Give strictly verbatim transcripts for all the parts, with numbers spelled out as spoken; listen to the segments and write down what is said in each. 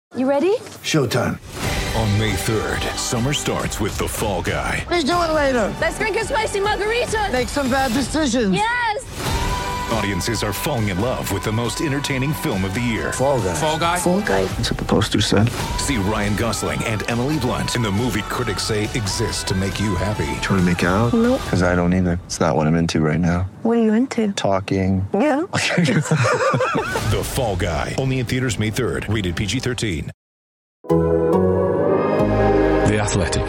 You ready? Showtime. On May third, summer starts with The Fall Guy. Let's do it later. Let's drink a spicy margarita. Make some bad decisions. Yes! Audiences are falling in love with the most entertaining film of the year. Fall Guy. Fall Guy? Fall Guy. That's what the poster said. See Ryan Gosling and Emily Blunt in the movie critics say exists to make you happy. Trying to make it out? Nope. Because I don't either. It's not what I'm into right now. What are you into? Talking. Yeah. The Fall Guy. Only in theaters May third. Rated P G thirteen. The Athletic.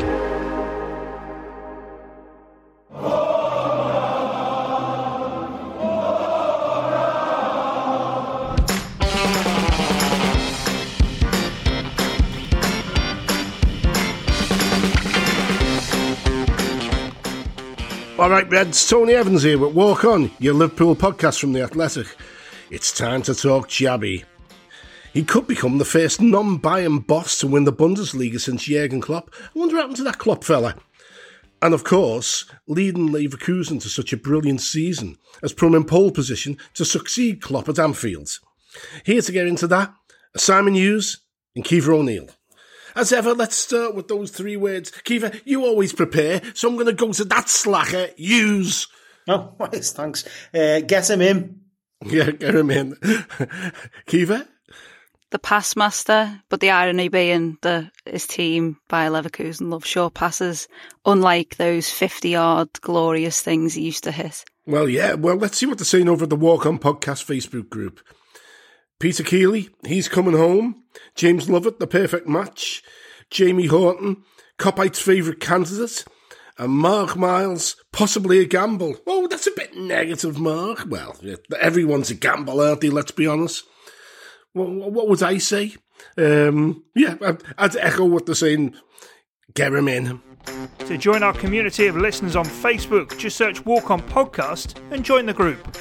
All right, Reds, Tony Evans here with Walk On, your Liverpool podcast from The Athletic. It's time to talk Xabi. He could become the first non-Bayern boss to win the Bundesliga since Jurgen Klopp. I wonder what happened to that Klopp fella. And of course, leading Leverkusen to such a brilliant season has put him in pole position to succeed Klopp at Anfield. Here to get into that, Simon Hughes and Kiefer O'Neill. As ever, let's start with those three words. Kiefer, you always prepare, so I'm going to go to that slacker, Hughes. Oh, nice, thanks. Uh, get him in. Yeah, get him in. Kiefer? The pass master, but the irony being that his team, Bayer Leverkusen, love short passes, unlike those fifty-yard glorious things he used to hit. Well, yeah, well, let's see what they're saying over at the Walk On Podcast Facebook group. Peter Keeley, he's coming home. James Lovett, the perfect match. Jamie Horton, Copite's favourite candidate. And Mark Miles, possibly a gamble. Oh, that's a bit negative, Mark. Well, everyone's a gamble, aren't they? Let's be honest. Well, what would I say? Um, yeah, I'd, I'd echo what they're saying. Get him in. To join our community of listeners on Facebook, just search Walk On Podcast and join the group.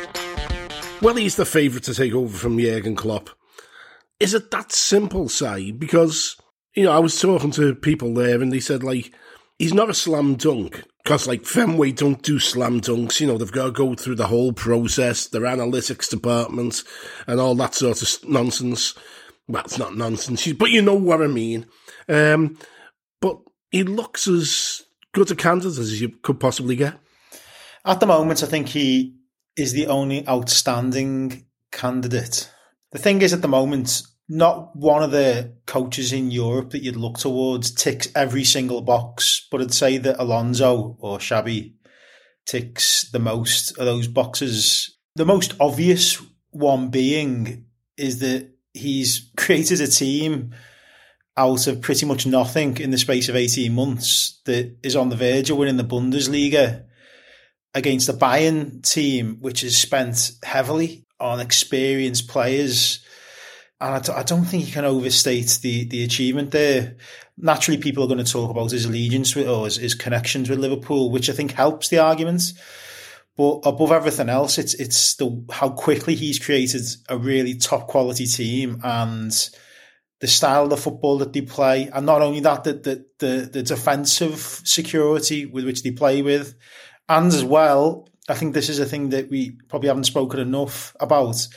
Well, he's the favourite to take over from Jurgen Klopp. Is it that simple, Si? Because, you know, I was talking to people there and they said, like, he's not a slam dunk. Because, like, Fenway don't do slam dunks. You know, they've got to go through the whole process, their analytics department, and all that sort of nonsense. Well, it's not nonsense, but you know what I mean. Um, but he looks as good a candidate as you could possibly get. At the moment, I think he is the only outstanding candidate. The thing is, at the moment, not one of the coaches in Europe that you'd look towards ticks every single box, but I'd say that Alonso or Xabi ticks the most of those boxes. The most obvious one being is that he's created a team out of pretty much nothing in the space of eighteen months that is on the verge of winning the Bundesliga against a Bayern team which has spent heavily on experienced players. And I, d- I don't think you can overstate the, the achievement there. Naturally, people are going to talk about his allegiance with, or his, his connections with Liverpool, which I think helps the argument. But above everything else, it's it's the how quickly he's created a really top quality team and the style of the football that they play. And not only that, the, the, the, the defensive security with which they play with. And as well, I think this is a thing that we probably haven't spoken enough about,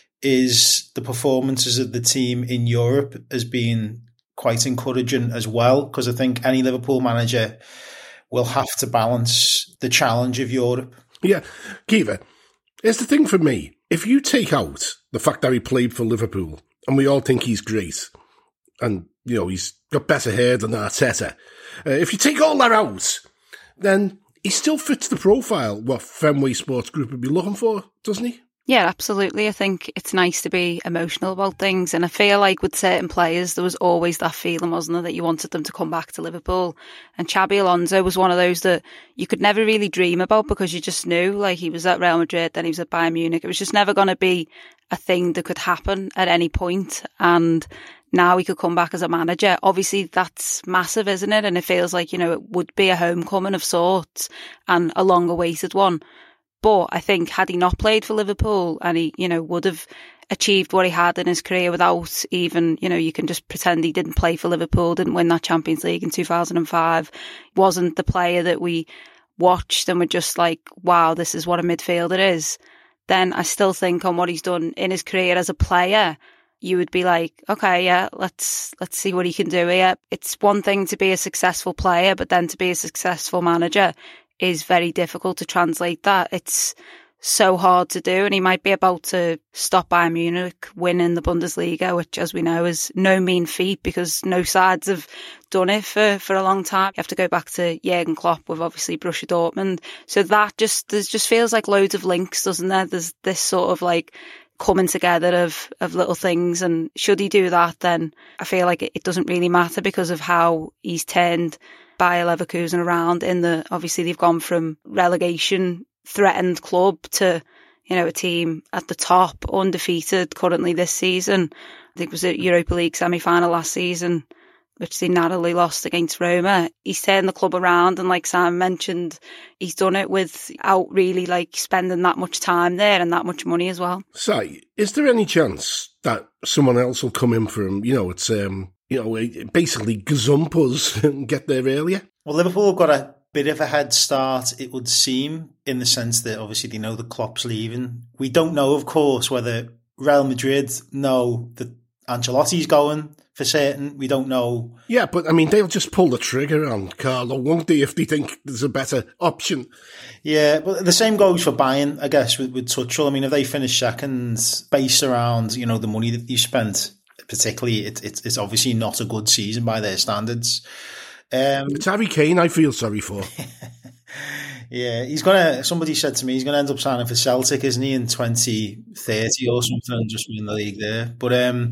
is the performances of the team in Europe has been quite encouraging as well, because I think any Liverpool manager will have to balance the challenge of Europe. Yeah, Kiva, here's the thing for me. If you take out the fact that he played for Liverpool, and we all think he's great, and, you know, he's got better hair than Arteta, uh, if you take all that out, then he still fits the profile what Fenway Sports Group would be looking for, doesn't he? Yeah, absolutely. I think it's nice to be emotional about things. And I feel like with certain players, there was always that feeling, wasn't there, that you wanted them to come back to Liverpool. And Xabi Alonso was one of those that you could never really dream about because you just knew, like, he was at Real Madrid, then he was at Bayern Munich. It was just never going to be a thing that could happen at any point. And now he could come back as a manager. Obviously, that's massive, isn't it? And it feels like, you know, it would be a homecoming of sorts and a long-awaited one. But I think had he not played for Liverpool and he, you know, would have achieved what he had in his career without even, you know, you can just pretend he didn't play for Liverpool, didn't win that Champions League in two thousand five, wasn't the player that we watched and were just like, wow, this is what a midfielder is. Then I still think on what he's done in his career as a player, you would be like, okay, yeah, let's let's see what he can do here. It's one thing to be a successful player, but then to be a successful manager is very difficult to translate that. It's so hard to do, and he might be about to stop Bayern Munich winning the Bundesliga, which, as we know, is no mean feat because no sides have done it for, for a long time. You have to go back to Jurgen Klopp with obviously Borussia Dortmund. So that just there's just feels like loads of links, doesn't there? There's this sort of like coming together of of little things, and should he do that, then I feel like it, it doesn't really matter because of how he's turned Bayer Leverkusen around. In the obviously they've gone from relegation threatened club to, you know, a team at the top, undefeated currently this season. I think it was a Europa League semi-final last season, which they narrowly lost against Roma. He's turned the club around, and like Sam mentioned, he's done it without really like spending that much time there and that much money as well. So, is there any chance that someone else will come in for him? You know, it's um, you know, basically gazump us and get there earlier. Well, Liverpool have got a bit of a head start, it would seem, in the sense that obviously they know that Klopp's leaving. We don't know, of course, whether Real Madrid know that Ancelotti's going for certain. We don't know. Yeah, but I mean, they'll just pull the trigger on Carlo, won't they, if they think there's a better option? Yeah, but the same goes for Bayern, I guess, with, with Tuchel. I mean, if they finish second, based around, you know, the money that you spent, particularly, it, it, it's obviously not a good season by their standards. Um, it's Harry Kane I feel sorry for. Yeah, he's gonna. Somebody said to me he's gonna end up signing for Celtic, isn't he, in twenty thirty or something, and just win the league there. But um,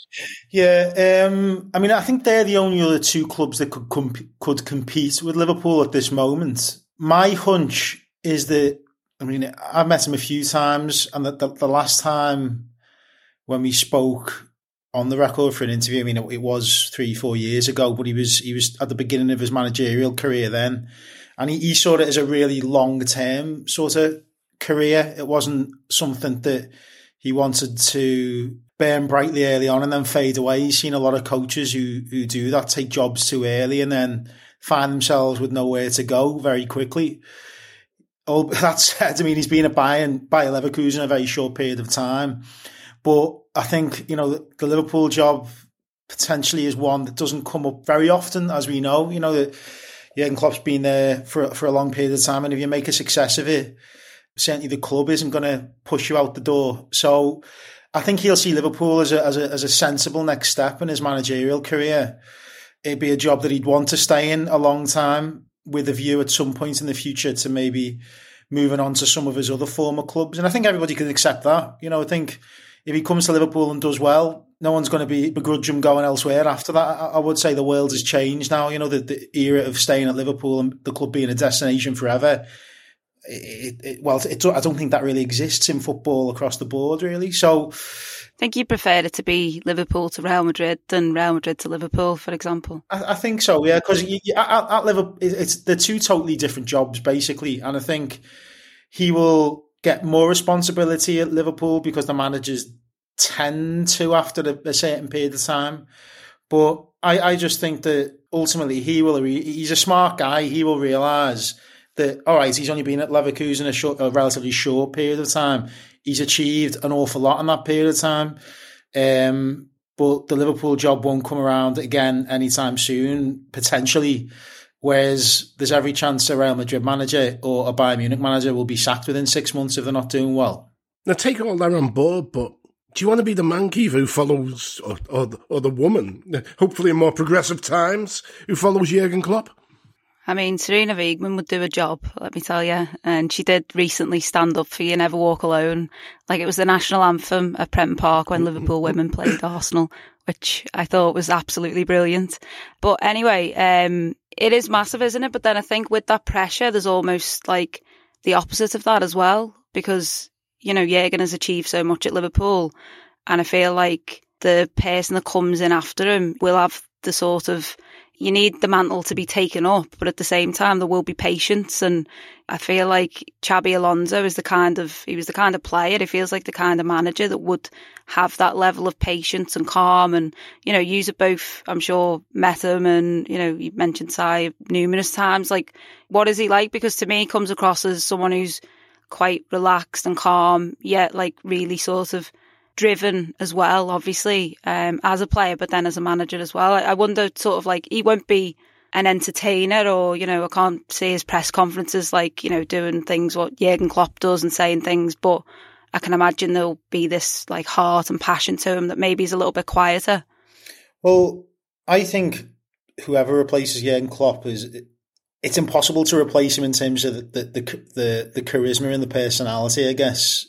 yeah, um, I mean, I think they're the only other two clubs that could comp- could compete with Liverpool at this moment. My hunch is that, I mean, I've met him a few times, and that the, the last time when we spoke on the record for an interview, I mean, it, it was three, four years ago, but he was he was at the beginning of his managerial career then, and he, he saw it as a really long-term sort of career. It wasn't something that he wanted to burn brightly early on and then fade away. He's seen a lot of coaches who who do that, take jobs too early and then find themselves with nowhere to go very quickly. Oh, that said, I mean, he's been at Bayern, Bayer Leverkusen a very short period of time. But I think, you know, the Liverpool job potentially is one that doesn't come up very often, as we know. You know, that Jurgen Klopp's been there for, for a long period of time, and if you make a success of it, certainly the club isn't going to push you out the door. So I think he'll see Liverpool as a, as a, as a sensible next step in his managerial career. It'd be a job that he'd want to stay in a long time, with a view at some point in the future to maybe moving on to some of his other former clubs. And I think everybody can accept that. You know, I think if he comes to Liverpool and does well, no one's going to be begrudge him going elsewhere after that. I, I would say the world has changed now. You know, the, the era of staying at Liverpool and the club being a destination forever. It, it, well, it, I don't think that really exists in football across the board, really. So I think you prefer it to be Liverpool to Real Madrid than Real Madrid to Liverpool, for example. I, I think so, yeah, because at, at Liverpool, it's they're two totally different jobs, basically. And I think he will get more responsibility at Liverpool because the managers tend to after a, a certain period of time. But I, I just think that ultimately he will, he's a smart guy. He will realise that, all right, he's only been at Leverkusen a, short, a relatively short period of time. He's achieved an awful lot in that period of time. Um, but the Liverpool job won't come around again anytime soon, potentially. Whereas there's every chance a Real Madrid manager or a Bayern Munich manager will be sacked within six months if they're not doing well. Now, take all that on board, but do you want to be the man cave who follows, or, or, or the woman, hopefully in more progressive times, who follows Jurgen Klopp? I mean, Serena Wiegman would do a job, let me tell you. And she did recently stand up for You Never Walk Alone. Like, it was the national anthem at Prenton Park when Liverpool women played Arsenal, which I thought was absolutely brilliant. But anyway, um, it is massive, isn't it? But then I think with that pressure, there's almost like the opposite of that as well. Because, you know, Jurgen has achieved so much at Liverpool. And I feel like the person that comes in after him will have the sort of, you need the mantle to be taken up, but at the same time, there will be patience. And I feel like Xabi Alonso is the kind of, he was the kind of player, he feels like the kind of manager that would have that level of patience and calm. And, you know, use it both, I'm sure, met him and, you know, you mentioned Sai numerous times. Like, what is he like? Because to me, he comes across as someone who's quite relaxed and calm, yet like really sort of driven as well, obviously, um, as a player, but then as a manager as well. I, I wonder, sort of like, he won't be an entertainer, or, you know, I can't see his press conferences like, you know, doing things what Jurgen Klopp does and saying things, but I can imagine there'll be this like heart and passion to him that maybe he's a little bit quieter. Well, I think whoever replaces Jurgen Klopp is, it's impossible to replace him in terms of the the the, the, the charisma and the personality, I guess.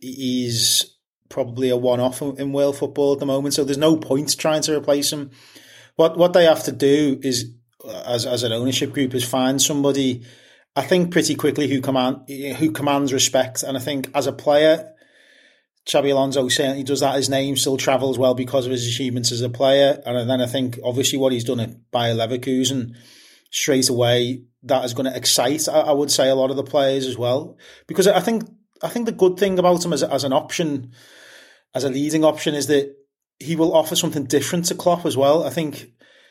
He's probably a one-off in world football at the moment, so there's no point trying to replace him. What what they have to do is, as as an ownership group, is find somebody, I think, pretty quickly who command who commands respect. And I think as a player, Xabi Alonso certainly does that. His name still travels well because of his achievements as a player. And then I think, obviously, what he's done at Bayer Leverkusen, straight away, that is going to excite, I would say, a lot of the players as well. Because I think I think the good thing about him as, as an option, as a leading option, is that he will offer something different to Klopp as well. I think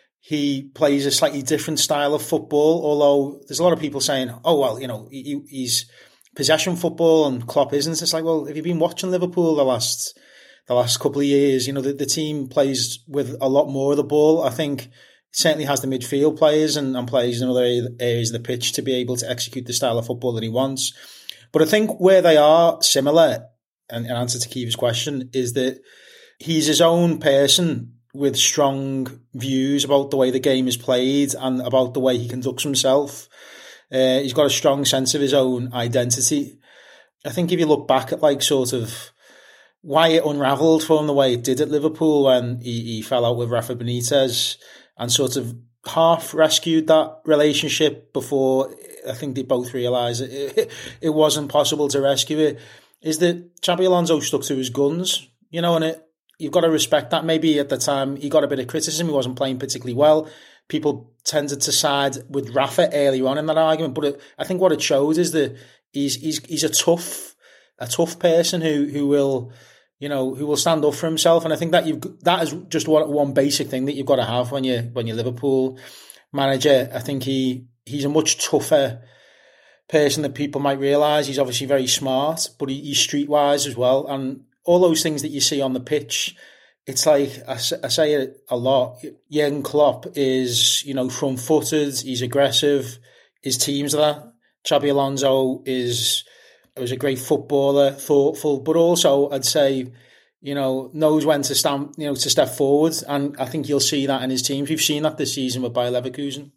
he plays a slightly different style of football, although there's a lot of people saying, oh, well, you know, he, he's possession football and Klopp isn't. It's like, well, have you been watching Liverpool the last the last couple of years? You know, the, the team plays with a lot more of the ball. I think it certainly has the midfield players and, and plays in other areas of the pitch to be able to execute the style of football that he wants. But I think where they are similar, and in answer to Kiva's question, is that he's his own person with strong views about the way the game is played and about the way he conducts himself. Uh, he's got a strong sense of his own identity. I think if you look back at like sort of why it unravelled for him the way it did at Liverpool when he, he fell out with Rafa Benitez and sort of half rescued that relationship before I think they both realised it, it, it wasn't possible to rescue it, is that Xabi Alonso stuck to his guns, you know, and it, you've got to respect that. Maybe at the time he got a bit of criticism, he wasn't playing particularly well. People tended to side with Rafa early on in that argument, but it, I think what it shows is that he's he's he's a tough a tough person who who will, you know, who will stand up for himself. And I think that you've that is just one one basic thing that you've got to have when you when you're Liverpool manager. I think he he's a much tougher person than people might realise. He's obviously very smart, but he, he's streetwise as well, and all those things that you see on the pitch. It's like, I, I say it a lot, Jurgen Klopp is, you know, front-footed, he's aggressive, his team's that. Xabi Alonso is, was a great footballer, thoughtful, but also I'd say, you know, knows when to stand, you know, to step forward, and I think you'll see that in his teams. We've seen that this season with Bayer Leverkusen.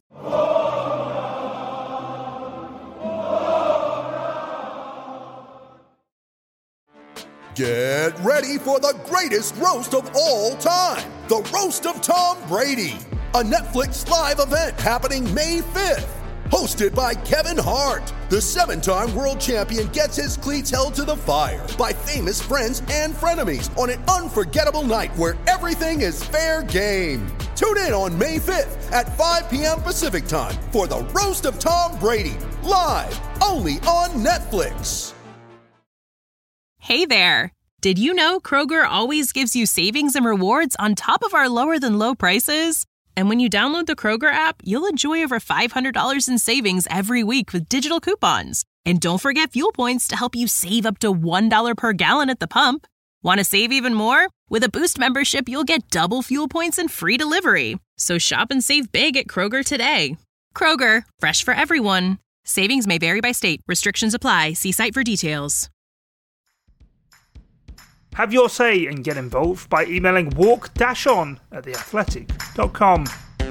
Get ready for the greatest roast of all time, the Roast of Tom Brady, a Netflix live event happening May fifth. Hosted by Kevin Hart, the seven-time world champion gets his cleats held to the fire by famous friends and frenemies on an unforgettable night where everything is fair game. Tune in on May fifth at five p.m. Pacific time for the Roast of Tom Brady, live only on Netflix. Hey there. Did you know Kroger always gives you savings and rewards on top of our lower than low prices? And when you download the Kroger app, you'll enjoy over five hundred dollars in savings every week with digital coupons. And don't forget fuel points to help you save up to one dollar per gallon at the pump. Want to save even more? With a Boost membership, you'll get double fuel points and free delivery. So shop and save big at Kroger today. Kroger, fresh for everyone. Savings may vary by state. Restrictions apply. See site for details. Have your say and get involved by emailing walk-on at the athletic dot com.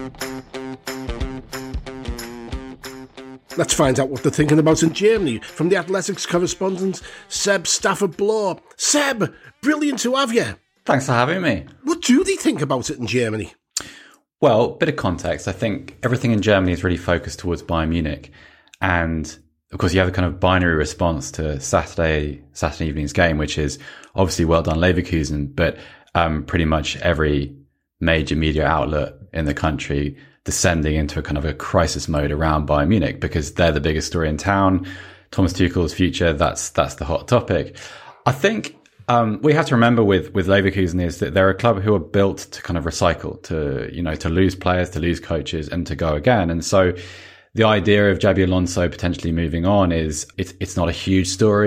Let's find out what they're thinking about in Germany from the Athletics correspondent, Seb Stafford-Bloor. Seb, brilliant to have you. Thanks for having me. What do they think about it in Germany? Well, bit of context. I think everything in Germany is really focused towards Bayern Munich. And of course, you have a kind of binary response to Saturday Saturday evening's game, which is obviously well done Leverkusen, but um, pretty much every major media outlet in the country descending into a kind of a crisis mode around Bayern Munich because they're the biggest story in town. Thomas Tuchel's future, that's that's the hot topic. I think um, we have to remember with with Leverkusen is that they're a club who are built to kind of recycle, to you know to lose players, to lose coaches, and to go again. And so the idea of Xabi Alonso potentially moving on is it's it's not a huge story.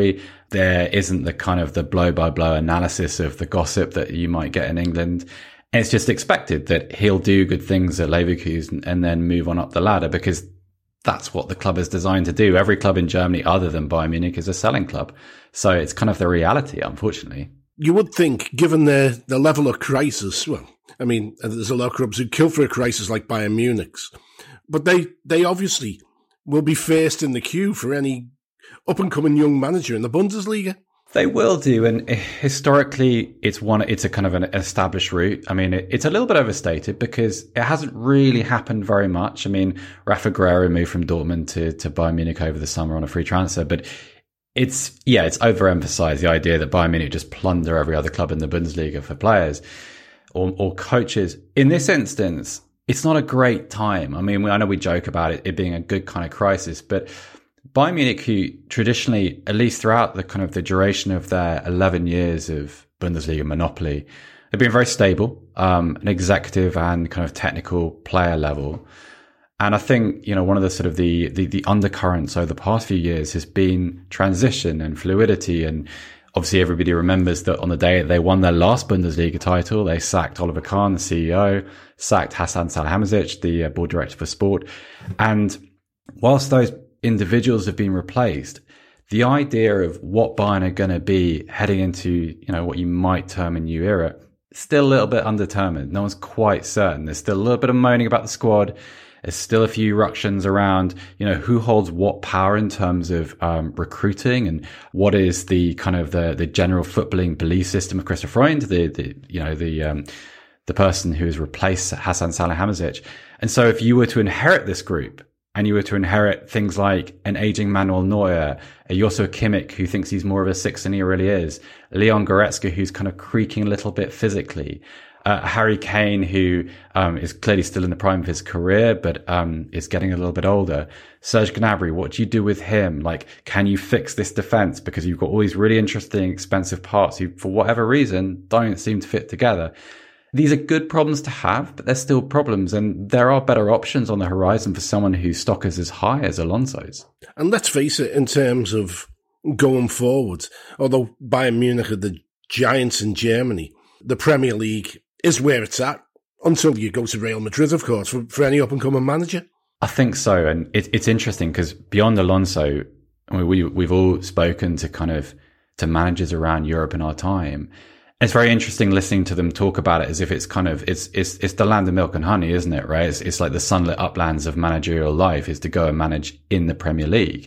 There isn't the kind of the blow by blow analysis of the gossip that you might get in England. And it's just expected that he'll do good things at Leverkusen and then move on up the ladder, because that's what the club is designed to do. Every club in Germany other than Bayern Munich is a selling club. So it's kind of the reality, unfortunately. You would think, given the, the level of crisis, well, I mean, there's a lot of clubs who kill for a crisis like Bayern Munich's, but they, they obviously will be first in the queue for any up-and-coming young manager in the Bundesliga. They will do, and historically, it's one. It's a kind of an established route. I mean, it, it's a little bit overstated because it hasn't really happened very much. I mean, Rafa Guerreiro moved from Dortmund to, to Bayern Munich over the summer on a free transfer, but it's, yeah, it's overemphasized, the idea that Bayern Munich just plunder every other club in the Bundesliga for players or, or coaches. In this instance, it's not a great time. I mean, I know we joke about it, it being a good kind of crisis, but Bayern Munich, who traditionally, at least throughout the kind of the duration of their eleven years of Bundesliga monopoly, they've been very stable, um, an executive and kind of technical player level. And I think, you know, one of the sort of the, the, the undercurrents over the past few years has been transition and fluidity. And obviously everybody remembers that on the day they won their last Bundesliga title, they sacked Oliver Kahn, the C E O, sacked Hasan Salihamidzic, the board director for sport. And whilst those individuals have been replaced, the idea of what Bayern are going to be heading into, you know, what you might term a new era, still a little bit undetermined. No one's quite certain. There's still a little bit of moaning about the squad. There's still a few ructions around, you know, who holds what power in terms of um, recruiting, and what is the kind of the the general footballing belief system of Christoph Freund, the the you know the um, the person who has replaced Hasan Salihamidzic. And so, if you were to inherit this group, and you were to inherit things like an aging Manuel Neuer, a Joshua Kimmich, who thinks he's more of a six than he really is, Leon Goretzka, who's kind of creaking a little bit physically, uh, Harry Kane, who um, is clearly still in the prime of his career, but um, is getting a little bit older, Serge Gnabry, what do you do with him? Like, can you fix this defense? Because you've got all these really interesting, expensive parts who, for whatever reason, don't seem to fit together. These are good problems to have, but they're still problems, and there are better options on the horizon for someone whose stock is as high as Alonso's. And let's face it, in terms of going forward, although Bayern Munich are the giants in Germany, the Premier League is where it's at, until you go to Real Madrid, of course, for, for any up-and-coming manager. I think so, and it, it's interesting because beyond Alonso, I mean, we, we've all spoken to kind of to managers around Europe in our time. It's very interesting listening to them talk about it as if it's kind of, it's, it's, it's the land of milk and honey, isn't it? Right? It's, it's like the sunlit uplands of managerial life is to go and manage in the Premier League.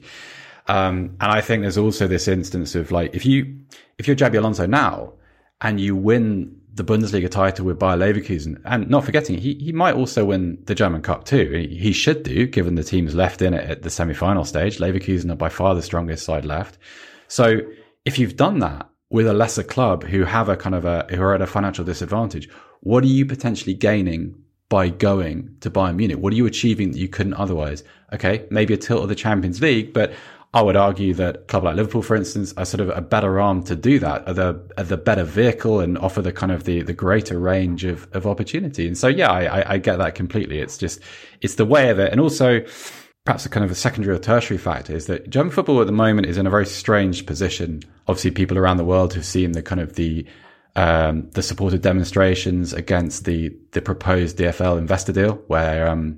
Um, and I think there's also this instance of like, if you, if you're Xabi Alonso now and you win the Bundesliga title with Bayer Leverkusen, and not forgetting, he, he might also win the German Cup too. He, he should do, given the teams left in it at the semi-final stage. Leverkusen are by far the strongest side left. So if you've done that with a lesser club who have a kind of a, who are at a financial disadvantage, what are you potentially gaining by going to Bayern Munich? What are you achieving that you couldn't otherwise? Okay, maybe a tilt of the Champions League, but I would argue that a club like Liverpool, for instance, are sort of a better arm to do that, are the, are the better vehicle and offer the kind of the, the greater range of, of opportunity. And so, yeah, I, I get that completely. It's just, it's the way of it. And also, perhaps a kind of a secondary or tertiary factor is that German football at the moment is in a very strange position. Obviously, people around the world have seen the kind of the um, the supported demonstrations against the the proposed D F L investor deal, where um,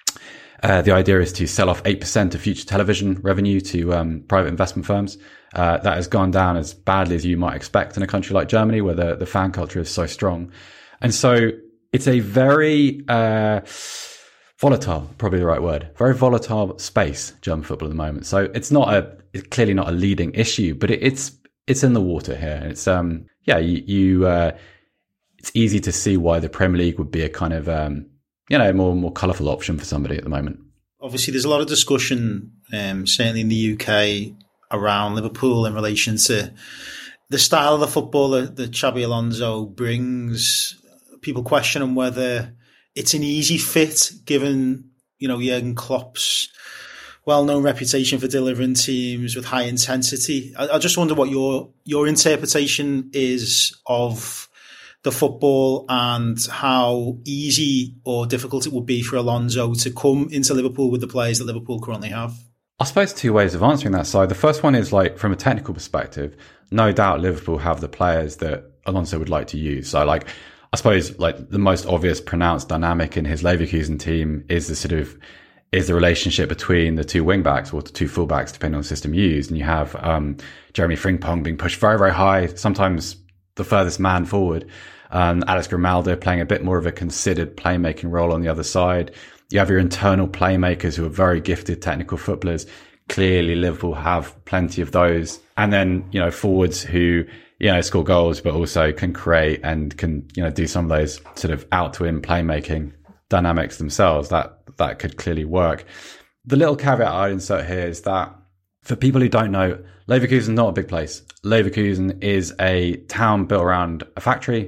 uh, the idea is to sell off eight percent of future television revenue to um, private investment firms. Uh, that has gone down as badly as you might expect in a country like Germany, where the, the fan culture is so strong. And so it's a very uh volatile, probably the right word. Very volatile space, German football at the moment. So it's not a, it's clearly not a leading issue, but it, it's it's in the water here. It's um yeah, you, you uh, it's easy to see why the Premier League would be a kind of um you know more more colourful option for somebody at the moment. Obviously, there's a lot of discussion, um, certainly in the U K, around Liverpool in relation to the style of the football that, that Xabi Alonso brings. People questioning whether it's an easy fit, given, you know, Jurgen Klopp's well-known reputation for delivering teams with high intensity. I, I just wonder what your your interpretation is of the football and how easy or difficult it would be for Alonso to come into Liverpool with the players that Liverpool currently have. I suppose two ways of answering that side. The first one is like from a technical perspective, no doubt Liverpool have the players that Alonso would like to use. So like, I suppose like the most obvious pronounced dynamic in his Leverkusen team is the sort of, is the relationship between the two wing backs or the two full backs, depending on the system used. And you have, um, Jeremy Frimpong being pushed very, very high, sometimes the furthest man forward. Um, Alex Grimaldo playing a bit more of a considered playmaking role on the other side. You have your internal playmakers who are very gifted technical footballers. Clearly, Liverpool have plenty of those. And then, you know, forwards who, you know, score goals, but also can create and can, you know, do some of those sort of out to in playmaking dynamics themselves. That, that could clearly work. The little caveat I'd insert here is that for people who don't know, Leverkusen is not a big place. Leverkusen is a town built around a factory.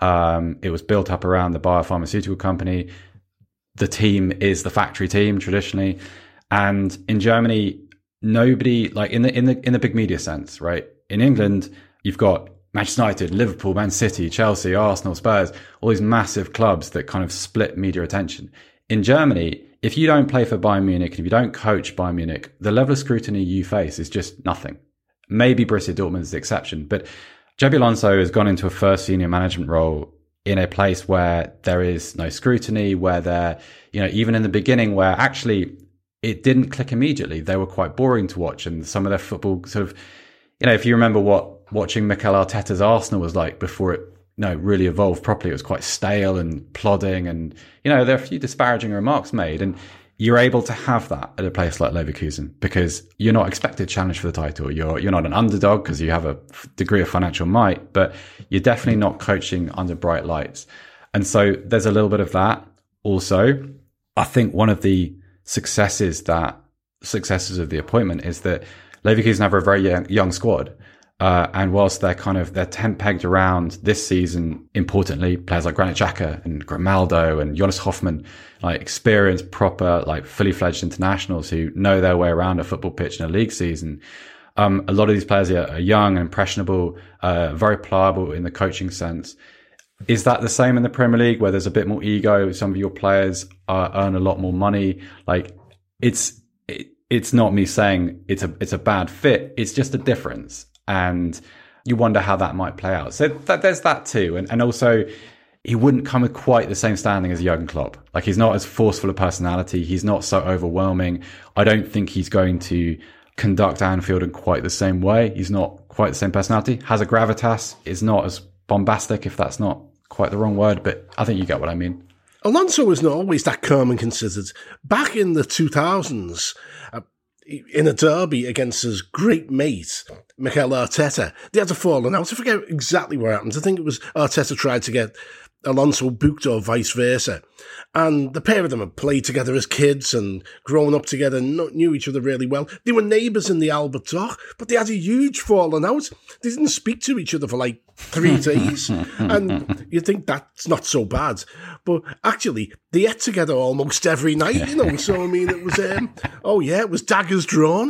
Um, it was built up around the biopharmaceutical company. The team is the factory team traditionally. And in Germany, nobody, like in the, in the, in the big media sense, right? In England, you've got Manchester United, Liverpool, Man City, Chelsea, Arsenal, Spurs, all these massive clubs that kind of split media attention. In Germany, if you don't play for Bayern Munich, and if you don't coach Bayern Munich, the level of scrutiny you face is just nothing. Maybe Borussia Dortmund is the exception, but Xabi Alonso has gone into a first senior management role in a place where there is no scrutiny, where there, you know, even in the beginning where actually it didn't click immediately. They were quite boring to watch, and some of their football sort of, you know, if you remember what watching Mikel Arteta's Arsenal was like before it, you know, really evolved properly, it was quite stale and plodding, and, you know, there are a few disparaging remarks made, and you're able to have that at a place like Leverkusen because you're not expected to challenge for the title. You're you're not an underdog because you have a degree of financial might, but you're definitely not coaching under bright lights. And so there's a little bit of that. Also, I think one of the successes that successes of the appointment is that Leverkusen have a very young, young squad. Uh, and whilst they're kind of, they're tent pegged around this season, importantly, players like Granit Xhaka and Grimaldo and Jonas Hoffmann, like experienced, proper, like fully fledged internationals who know their way around a football pitch in a league season. Um, a lot of these players are, are young and impressionable, uh, very pliable in the coaching sense. Is that the same in the Premier League where there's a bit more ego? Some of your players uh, earn a lot more money. Like it's, it, it's not me saying it's a, it's a bad fit. It's just a difference. And you wonder how that might play out. So that, there's that too. And, and also, he wouldn't come with quite the same standing as Jurgen Klopp. Like, he's not as forceful a personality. He's not so overwhelming. I don't think he's going to conduct Anfield in quite the same way. He's not quite the same personality. Has a gravitas. Is not as bombastic, if that's not quite the wrong word. But I think you get what I mean. Alonso was not always that calm and considered. Back in the two thousands, uh, in a derby against his great mate, Mikel Arteta, they had to fall out. I forget exactly what happened. I think it was Arteta tried to get Alonso booked or vice versa. And the pair of them had played together as kids and grown up together and knew each other really well. They were neighbours in the Albert Dock, but they had a huge falling out. They didn't speak to each other for like three days. And you think that's not so bad. But actually, they ate together almost every night, you know. So, I mean, it was, um, oh yeah, it was daggers drawn.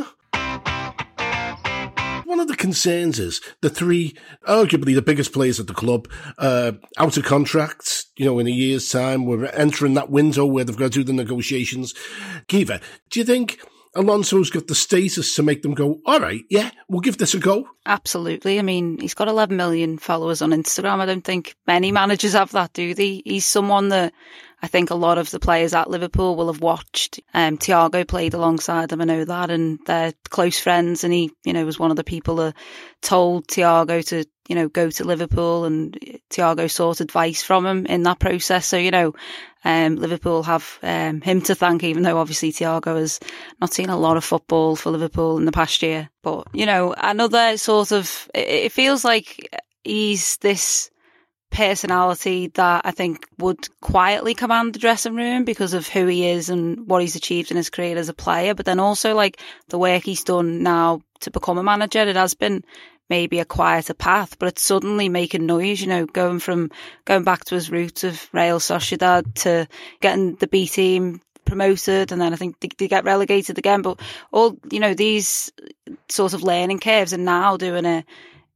One of the concerns is the three, arguably the biggest players at the club, uh, out of contracts, you know, in a year's time. We're entering that window where they've got to do the negotiations. Kiva, do you think Alonso's got the status to make them go, all right, yeah, we'll give this a go? Absolutely. I mean, he's got eleven million followers on Instagram. I don't think many managers have that, do they? He's someone that I think a lot of the players at Liverpool will have watched. Um, Thiago played alongside them, I know that, and they're close friends. And he, you know, was one of the people that told Thiago to, you know, go to Liverpool, and Thiago sought advice from him in that process. So, you know, um, Liverpool have um, him to thank, even though obviously Thiago has not seen a lot of football for Liverpool in the past year. But, you know, another sort of, it, it feels like he's this personality that I think would quietly command the dressing room because of who he is and what he's achieved in his career as a player, but then also like the work he's done now to become a manager. It has been maybe a quieter path, but it's suddenly making noise, you know, going from going back to his roots of Real Sociedad to getting the B team promoted, and then I think they, they get relegated again. But all, you know, these sort of learning curves, and now doing a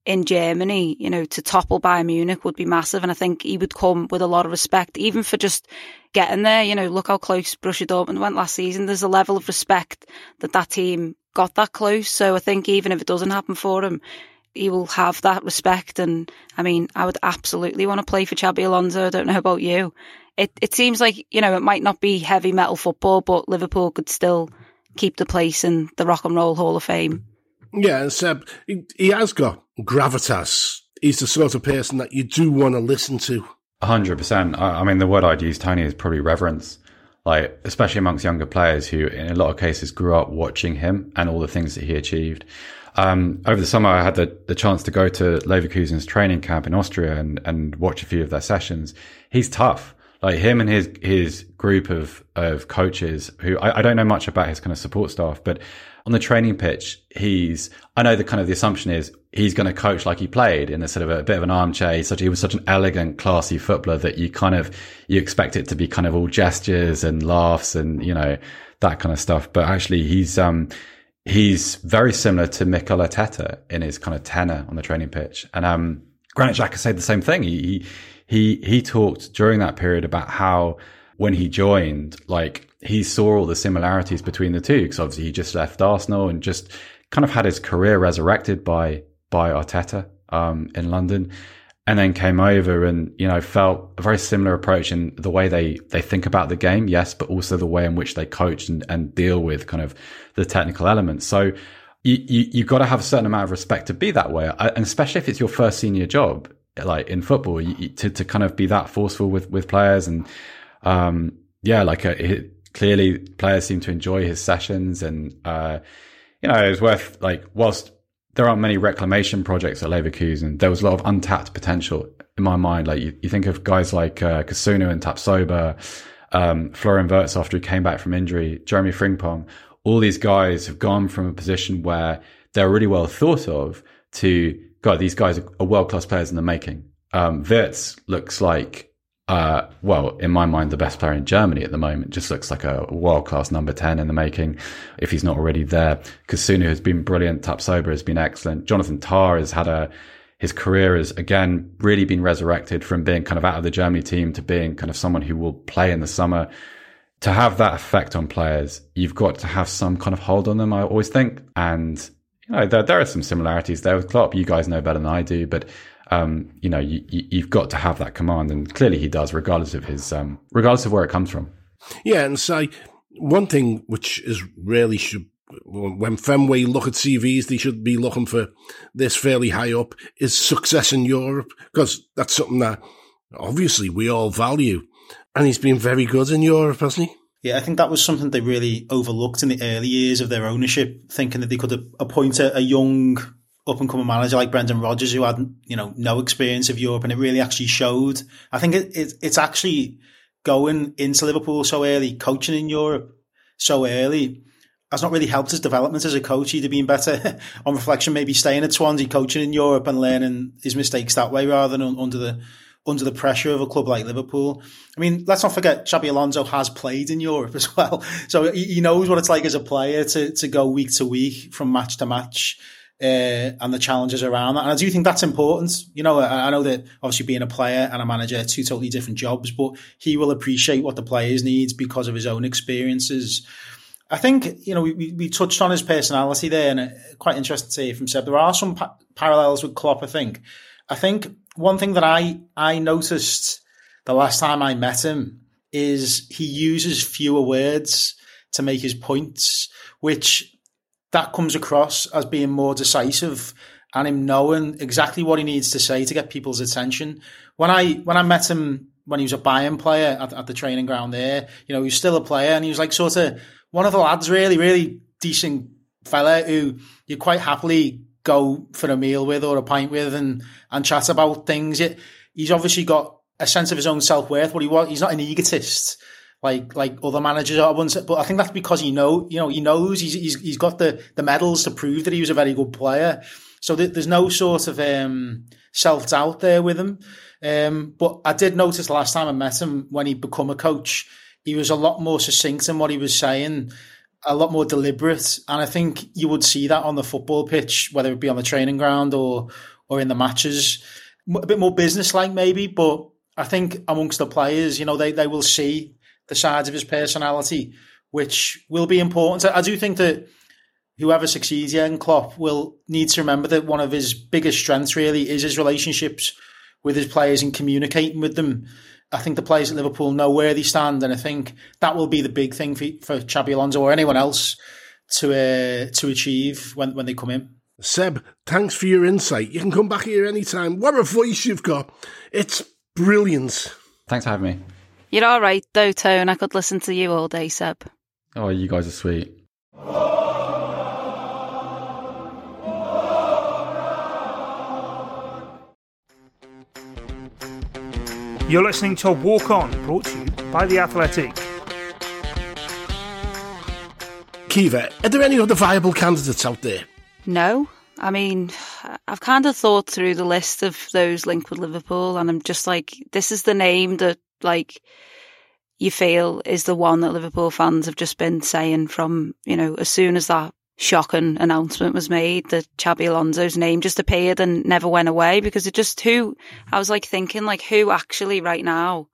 in Germany, you know, to topple Bayern Munich would be massive. And I think he would come with a lot of respect, even for just getting there. You know, look how close Borussia Dortmund went last season. There's a level of respect that that team got that close. So I think even if it doesn't happen for him, he will have that respect. And I mean, I would absolutely want to play for Xabi Alonso. I don't know about you. It it seems like, you know, it might not be heavy metal football, but Liverpool could still keep the place in the Rock and Roll Hall of Fame. Yeah, and Seb, he, he has got gravitas. He's the sort of person that you do want to listen to. one hundred percent. I, I mean, the word I'd use, Tony, is probably reverence. Like, especially amongst younger players who, in a lot of cases, grew up watching him and all the things that he achieved. Um, over the summer, I had the, the chance to go to Leverkusen's training camp in Austria and, and watch a few of their sessions. He's tough. Like, him and his, his group of, of coaches who I, I don't know much about his kind of support staff, but on the training pitch, he's, I know the kind of the assumption is he's going to coach like he played in a sort of a, a bit of an armchair. He's such, he was such an elegant, classy footballer that you kind of, you expect it to be kind of all gestures and laughs and, you know, that kind of stuff. But actually he's, um, he's very similar to Mikel Arteta in his kind of tenor on the training pitch. And, um, Granit Xhaka said the same thing. He, he, he, he talked during that period about how when he joined, like, he saw all the similarities between the two, because obviously he just left Arsenal and just kind of had his career resurrected by, by Arteta, um, in London, and then came over and, you know, felt a very similar approach in the way they, they think about the game. Yes, but also the way in which they coach and, and deal with kind of the technical elements. So you, you, you've got to have a certain amount of respect to be that way. And especially if it's your first senior job, like in football, you, to, to kind of be that forceful with, with players. And, um, yeah, like a, it, clearly players seem to enjoy his sessions, and, uh, you know, it was worth, like, whilst there aren't many reclamation projects at Leverkusen, there was a lot of untapped potential in my mind. Like, you, you think of guys like, uh, Kasunu and Tapsoba, um, Florian Wirtz after he came back from injury, Jeremy Frimpong. All these guys have gone from a position where they're really well thought of to, God, these guys are world-class players in the making. Um, Wirtz looks like, Uh, well, in my mind, the best player in Germany at the moment. Just looks like a world-class number ten in the making, if he's not already there. Kasunu has been brilliant. Tapsoba has been excellent. Jonathan Tah has had a, his career has again really been resurrected from being kind of out of the Germany team to being kind of someone who will play in the summer. To have that effect on players, you've got to have some kind of hold on them, I always think. And, you know, there, there are some similarities there with Klopp. You guys know better than I do, but Um, you know, you, you've got to have that command, and clearly he does, regardless of his, um, regardless of where it comes from. Yeah, and say one thing which is really should, when Fenway look at C Vs, they should be looking for this fairly high up, is success in Europe, because that's something that obviously we all value, and he's been very good in Europe, hasn't he? Yeah, I think that was something they really overlooked in the early years of their ownership, thinking that they could appoint a, a young up-and-coming manager like Brendan Rodgers, who had, you know, no experience of Europe, and it really actually showed. I think it, it it's actually going into Liverpool so early, coaching in Europe so early, has not really helped his development as a coach. He'd have been better, on reflection, maybe staying at Swansea, coaching in Europe and learning his mistakes that way rather than under the under the pressure of a club like Liverpool. I mean, let's not forget, Xabi Alonso has played in Europe as well. So he knows what it's like as a player to, to go week to week, from match to match. Uh, and the challenges around that. And I do think that's important. You know, I, I know that obviously being a player and a manager are two totally different jobs, but he will appreciate what the players need because of his own experiences. I think, you know, we, we, we touched on his personality there, and uh, quite interesting to hear from Seb. There are some pa- parallels with Klopp, I think. I think one thing that I, I noticed the last time I met him is he uses fewer words to make his points, which that comes across as being more decisive and him knowing exactly what he needs to say to get people's attention. When I when I met him when he was a Bayern player at, at the training ground there, you know, he was still a player, and he was like sort of one of the lads, really, really decent fella who you quite happily go for a meal with or a pint with and, and chat about things. It, he's obviously got a sense of his own self-worth, but he, he's not an egotist like like other managers are. But I think that's because he know, you know, he knows he's he's, he's got the, the medals to prove that he was a very good player. So th- there's no sort of um, self-doubt there with him. Um, but I did notice last time I met him, when he'd become a coach, he was a lot more succinct in what he was saying, a lot more deliberate. And I think you would see that on the football pitch, whether it be on the training ground or or in the matches. A bit more business-like maybe, but I think amongst the players, you know, they, they will see the sides of his personality, which will be important. I do think that whoever succeeds Jurgen Klopp will need to remember that one of his biggest strengths really is his relationships with his players and communicating with them. I think the players at Liverpool know where they stand, and I think that will be the big thing for, for Xabi Alonso or anyone else to uh, to achieve when, when they come in. Seb, thanks for your insight. You can come back here anytime. What a voice you've got. It's brilliant. Thanks for having me. You're all right, though, Tone. I could listen to you all day, Seb. Oh, you guys are sweet. You're listening to Walk On, brought to you by The Athletic. Kiva, are there any other viable candidates out there? No. I mean, I've kind of thought through the list of those linked with Liverpool, and I'm just like, this is the name that, like, you feel is the one that Liverpool fans have just been saying from, you know, as soon as that shocking announcement was made that Xabi Alonso's name just appeared and never went away, because it just, who, I was like thinking, like, who actually right now,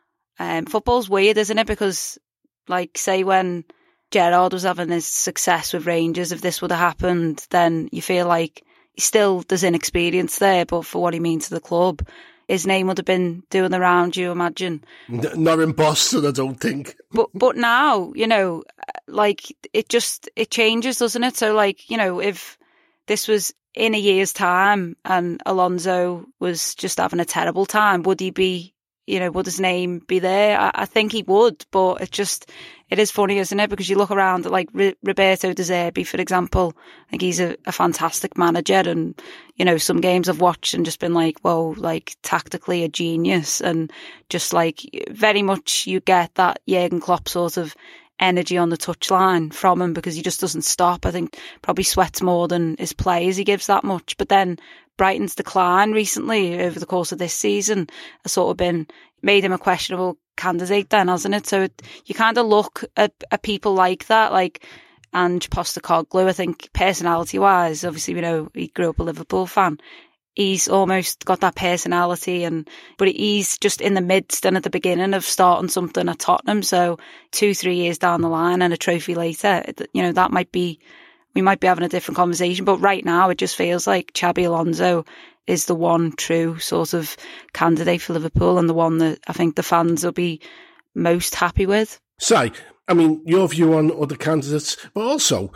um, football's weird, isn't it? Because, like, say when Gerrard was having his success with Rangers, if this would have happened, then you feel like still there's inexperience there, but for what he means to the club, his name would have been doing the round, you imagine. N- not in Boston, I don't think. But but now, you know, like, it just, it changes, doesn't it? So, like, you know, if this was in a year's time and Alonso was just having a terrible time, would he be, you know, would his name be there? I, I think he would, but it just, it is funny, isn't it? Because you look around at, like, R- Roberto De Zerbi, for example. I think he's a, a fantastic manager, and, you know, some games I've watched and just been like, whoa, like, tactically a genius, and just, like, very much you get that Jurgen Klopp sort of energy on the touchline from him, because he just doesn't stop. I think probably sweats more than his players, he gives that much. But then Brighton's decline recently over the course of this season has sort of been, made him a questionable candidate then, hasn't it? So it, you kind of look at, at people like that, like Ange Postecoglou. I think personality wise, obviously, we know he grew up a Liverpool fan. He's almost got that personality, and but he's just in the midst and at the beginning of starting something at Tottenham. So two, three years down the line and a trophy later, you know, that might be, we might be having a different conversation. But right now, it just feels like Xabi Alonso is the one true sort of candidate for Liverpool, and the one that I think the fans will be most happy with. Si, I mean, your view on other candidates, but also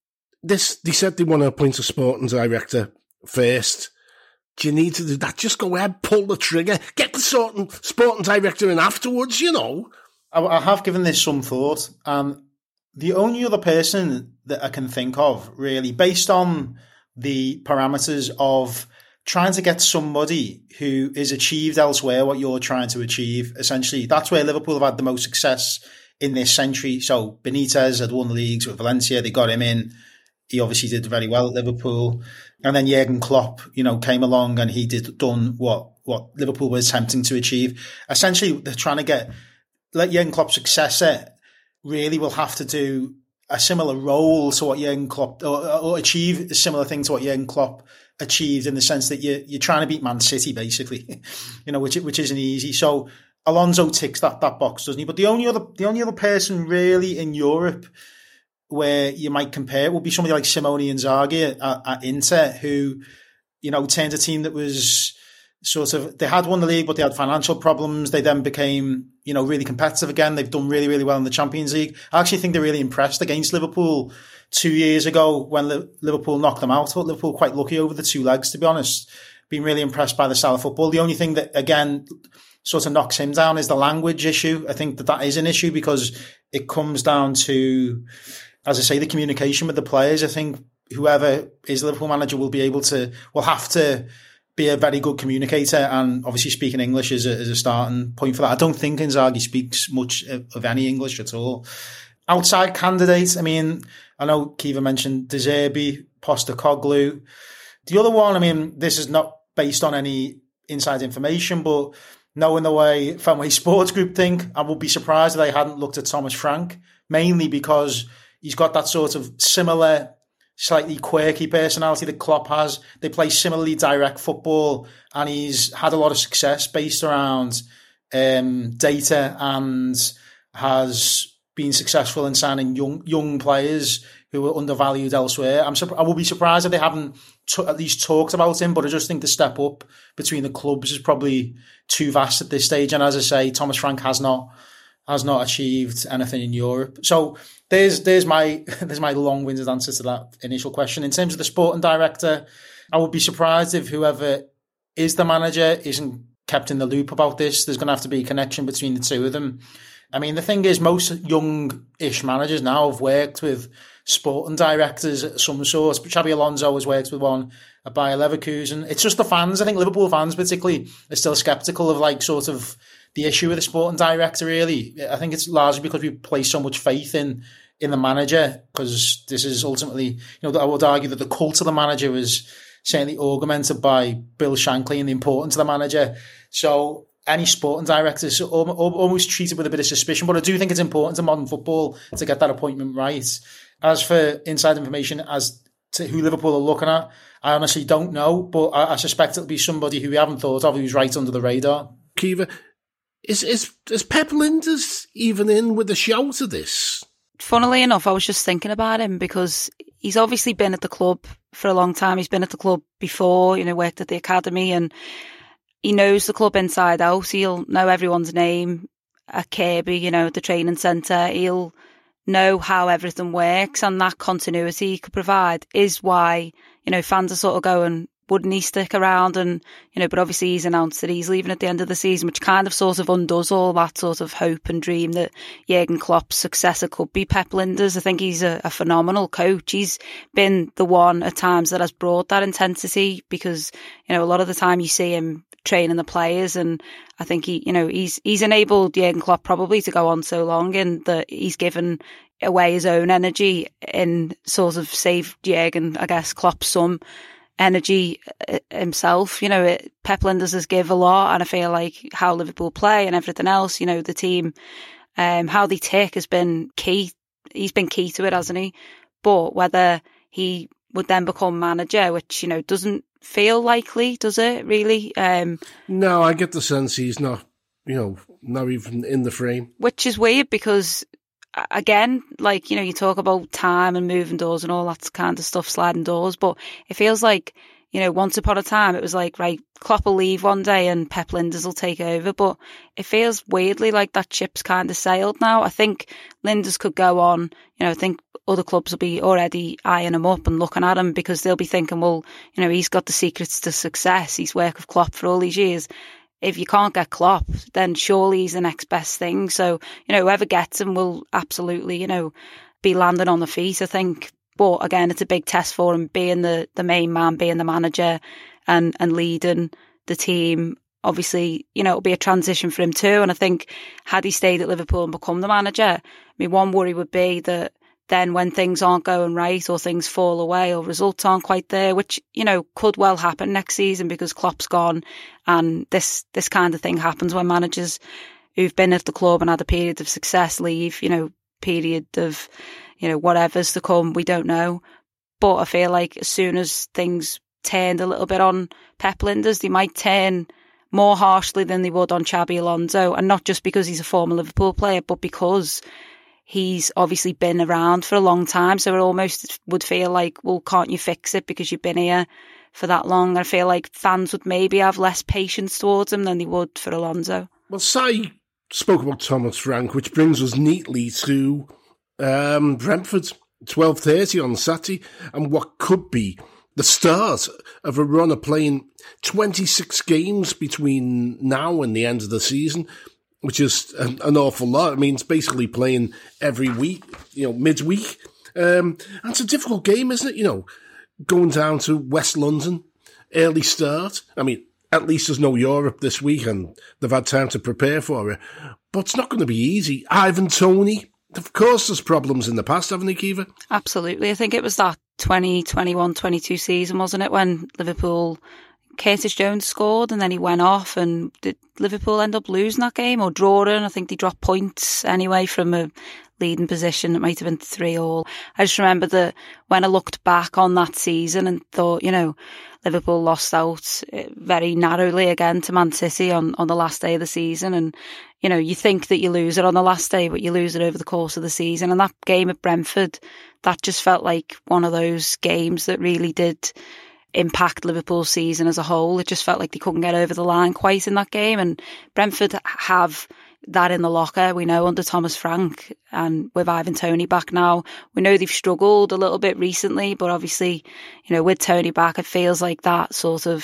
this, they said they want to appoint a sporting director first. Do you need to do that? Just go ahead, pull the trigger, get the sporting, sporting director in afterwards, you know. I, I have given this some thought. Um, the only other person that I can think of, really, based on the parameters of trying to get somebody who is achieved elsewhere what you're trying to achieve, essentially, that's where Liverpool have had the most success in this century. So Benitez had won the leagues with Valencia, they got him in. He obviously did very well at Liverpool. And then Jurgen Klopp, you know, came along and he did done what, what Liverpool was attempting to achieve. Essentially, they're trying to get, let Jurgen Klopp's successor really will have to do a similar role to what Jurgen Klopp, or, or achieve a similar thing to what Jurgen Klopp achieved, in the sense that you're, you're trying to beat Man City, basically, you know, which, which isn't easy. So Alonso ticks that, that box, doesn't he? But the only other, the only other person really in Europe where you might compare it would be somebody like Simone Inzaghi at, at, at Inter, who, you know, turned a team that was sort of, they had won the league, but they had financial problems. They then became, you know, really competitive again. They've done really, really well in the Champions League. I actually think they're really impressed against Liverpool two years ago when Liverpool knocked them out. I thought Liverpool quite lucky over the two legs, to be honest. Been really impressed by the style of football. The only thing that, again, sort of knocks him down is the language issue. I think that that is an issue because it comes down to, as I say, the communication with the players. I think whoever is Liverpool manager will be able to, will have to be a very good communicator, and obviously speaking English is a, is a starting point for that. I don't think Inzaghi speaks much of any English at all. Outside candidates, I mean, I know Kiva mentioned De Zerbi, Postecoglou. The other one, I mean, this is not based on any inside information, but knowing the way Fenway Sports Group think, I would be surprised if they hadn't looked at Thomas Frank, mainly because he's got that sort of similar slightly quirky personality that Klopp has. They play similarly direct football, and he's had a lot of success based around um, data and has been successful in signing young young players who are undervalued elsewhere. I'm I will be surprised if they haven't t- at least talked about him, but I just think the step up between the clubs is probably too vast at this stage. And as I say, Thomas Frank has not has not achieved anything in Europe. So there's there's my there's my long-winded answer to that initial question. In terms of the sporting director, I would be surprised if whoever is the manager isn't kept in the loop about this. There's going to have to be a connection between the two of them. I mean, the thing is, most young-ish managers now have worked with sporting directors of some sort. Xabi Alonso has worked with one at Bayer Leverkusen. It's just the fans, I think Liverpool fans particularly, are still sceptical of like sort of the issue with the sporting director, really. I think it's largely because we place so much faith in in the manager, because this is ultimately, you know, I would argue that the cult of the manager is certainly augmented by Bill Shankly and the importance of the manager. So any sporting director is almost treated with a bit of suspicion, but I do think it's important to modern football to get that appointment right. As for inside information as to who Liverpool are looking at, I honestly don't know, but I, I suspect it'll be somebody who we haven't thought of, who's right under the radar. Kiva, is is is Pep Lijnders even in with a shout of this? Funnily enough, I was just thinking about him because he's obviously been at the club for a long time. He's been at the club before, you know, worked at the academy, and he knows the club inside out. He'll know everyone's name at Kirby, you know, at the training centre. He'll know how everything works, and that continuity he could provide is why, you know, fans are sort of going, wouldn't he stick around? And, you know, but obviously he's announced that he's leaving at the end of the season, which kind of sort of undoes all that sort of hope and dream that Jurgen Klopp's successor could be Pep Lijnders. I think he's a, a phenomenal coach. He's been the one at times that has brought that intensity, because, you know, a lot of the time you see him training the players, and I think he, you know, he's he's enabled Jurgen Klopp probably to go on so long, in that he's given away his own energy and sort of saved Jurgen, I guess, Klopp some energy himself. You know, it, Pep Lijnders has give a lot, and I feel like how Liverpool play and everything else, you know, the team, um, how they tick has been key. He's been key to it, hasn't he? But whether he would then become manager, which, you know, doesn't feel likely, does it really? Um, no, I get the sense he's not, you know, not even in the frame. Which is weird because, again, like, you know, you talk about time and moving doors and all that kind of stuff, sliding doors, but it feels like, you know, once upon a time it was like, right, Klopp will leave one day and Pep Lijnders will take over, but it feels weirdly like that ship's kind of sailed now. I think Lijnders could go on, you know, I think other clubs will be already eyeing him up and looking at him, because they'll be thinking, well, you know, he's got the secrets to success. He's worked with Klopp for all these years. If you can't get Klopp, then surely he's the next best thing. So, you know, whoever gets him will absolutely, you know, be landing on the feet, I think. But again, it's a big test for him, being the, the main man, being the manager and, and leading the team. Obviously, you know, it'll be a transition for him too. And I think had he stayed at Liverpool and become the manager, I mean, one worry would be that then when things aren't going right or things fall away or results aren't quite there, which, you know, could well happen next season because Klopp's gone, and this, this kind of thing happens when managers who've been at the club and had a period of success leave, you know, period of, you know, whatever's to come, we don't know. But I feel like as soon as things turned a little bit on Pep Lijnders, they might turn more harshly than they would on Xabi Alonso, and not just because he's a former Liverpool player, but because he's obviously been around for a long time. So it almost would feel like, well, can't you fix it because you've been here for that long? I feel like fans would maybe have less patience towards him than they would for Alonso. Well, Si spoke about Thomas Frank, which brings us neatly to um, Brentford, twelve thirty on Saturday, and what could be the start of a run of playing twenty-six games between now and the end of the season, which is an, an awful lot. I mean, it's basically playing every week, you know, midweek. Um, and it's a difficult game, isn't it? You know, going down to West London, early start. I mean, at least there's no Europe this week and they've had time to prepare for it. But it's not going to be easy. Ivan Toney, of course there's problems in the past, haven't they, Kiva? Absolutely. I think it was that twenty twenty-one twenty-two season, wasn't it, when Liverpool Curtis Jones scored and then he went off, and did Liverpool end up losing that game or drawing? I think they dropped points anyway from a leading position. It might have been three all. I just remember that when I looked back on that season and thought, you know, Liverpool lost out very narrowly again to Man City on, on the last day of the season. And, you know, you think that you lose it on the last day, but you lose it over the course of the season. And that game at Brentford, that just felt like one of those games that really did impact Liverpool's season as a whole. It just felt like they couldn't get over the line quite in that game. And Brentford have that in the locker, we know, under Thomas Frank, and with Ivan Toney back now. We know they've struggled a little bit recently, but obviously, you know, with Toney back, it feels like that sort of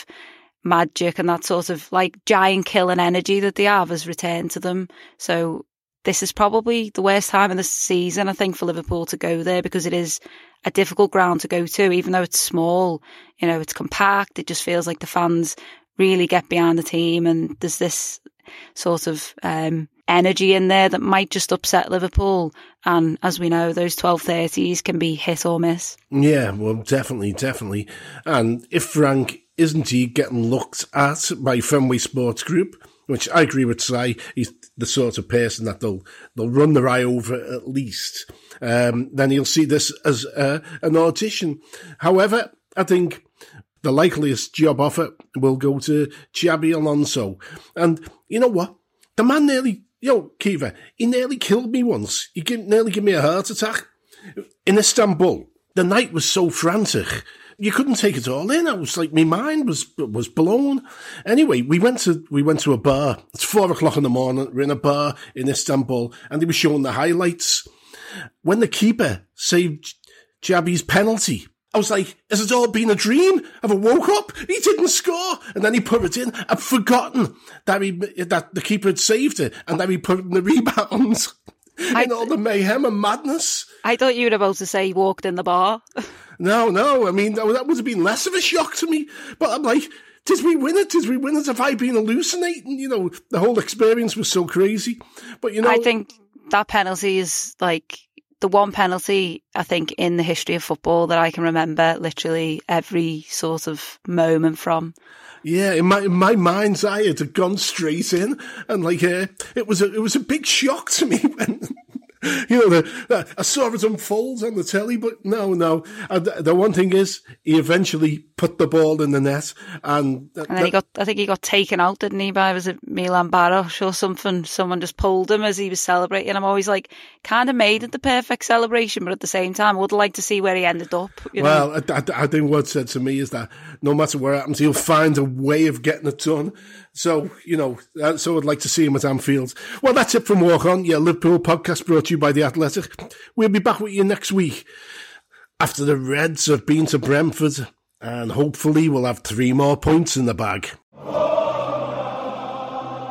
magic and that sort of like giant killing energy that they have has returned to them. So this is probably the worst time in the season, I think, for Liverpool to go there, because it is a difficult ground to go to, even though it's small. You know, it's compact. It just feels like the fans really get behind the team, and there's this sort of um, energy in there that might just upset Liverpool. And as we know, those twelve thirties can be hit or miss. Yeah, well, definitely, definitely. And if Frank isn't he getting looked at by Fenway Sports Group, which I agree with Si, he's the sort of person that they'll they'll run their eye over at least, um, then he'll see this as uh, an audition. However, I think the likeliest job offer will go to Xabi Alonso. And you know what? The man nearly, you know, Kiva, he nearly killed me once. He nearly gave me a heart attack. In Istanbul, the night was so frantic. You couldn't take it all in. I was like, my mind was was blown. Anyway, we went to we went to a bar. It's four o'clock in the morning. We're in a bar in Istanbul, and they were showing the highlights. When the keeper saved Xabi's penalty, I was like, has it all been a dream? Have I woke up? He didn't score. And then he put it in. I'd forgotten that he, that the keeper had saved it, and then he put it in the rebound. And all the mayhem and madness. I thought you were about to say he walked in the bar. No, no. I mean, that would have been less of a shock to me. But I'm like, did we win it? Did we win it? Have I been hallucinating? You know, the whole experience was so crazy. But, you know, I think that penalty is like the one penalty, I think, in the history of football that I can remember literally every sort of moment from. Yeah, in my in my mind's eye, it had gone straight in, and like uh, it was a it was a big shock to me when you know the, the, I saw it unfold on the telly. But no, no. And the one thing is, he eventually put the ball in the net, and, th- and then he got. I think he got taken out, didn't he? By was it Milan Baros or something? Someone just pulled him as he was celebrating. I'm always like, kind of made it the perfect celebration, but at the same time, I would like to see where he ended up. You know? Well, I, I, I think what said to me is that no matter what happens, he'll find a way of getting it done. So, you know, so I'd like to see him at Anfield. Well, that's it from Walk On, your Liverpool podcast brought to you by The Athletic. We'll be back with you next week after the Reds have been to Brentford, and hopefully we'll have three more points in the bag.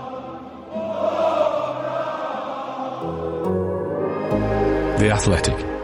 The Athletic.